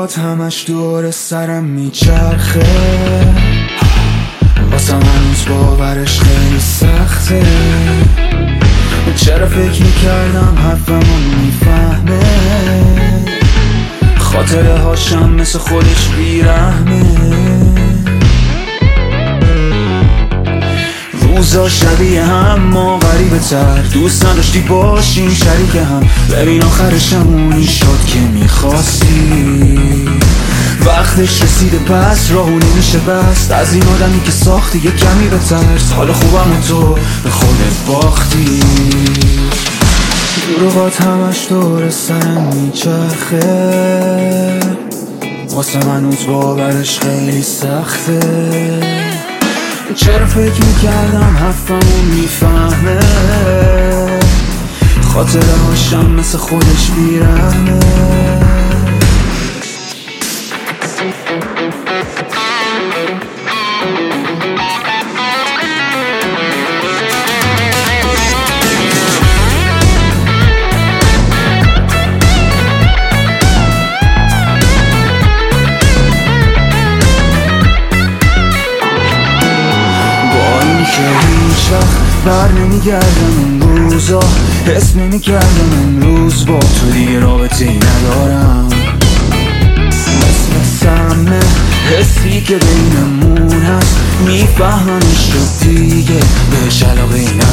دروغات همش دور سرم میچرخه، واسم هنوز باورش خیلی سخته. چرا فکر میکردم حرفمو میفهمه، خاطره هاشم مثل خودش بیرحمه. روزا شبیه هم ما غریبه تر، دوست نداشتی باشیم شریک هم. ببین آخرش همونی شد که میخواستی، وقتش رسیده پس راهو نمیشه بست. از این آدمی که ساختی یه کمی بترس، حال خوبم و تو به خودت باختی. دروغات همش دور سرم میچرخه، واسه من هنوز باورش خیلی سخته. چرا فکر میکردم حرفمو میفهمه، خاطره هاشم مثل خودش بیرحمه. که هیچ وقت بر نمیگردم این روزا، حس نمیکردم امروز با تو دیگه رابطه ای ندارم. مثل سمه حسی که بینمون هست، میفهممش شد دیگه بهش علاقه ای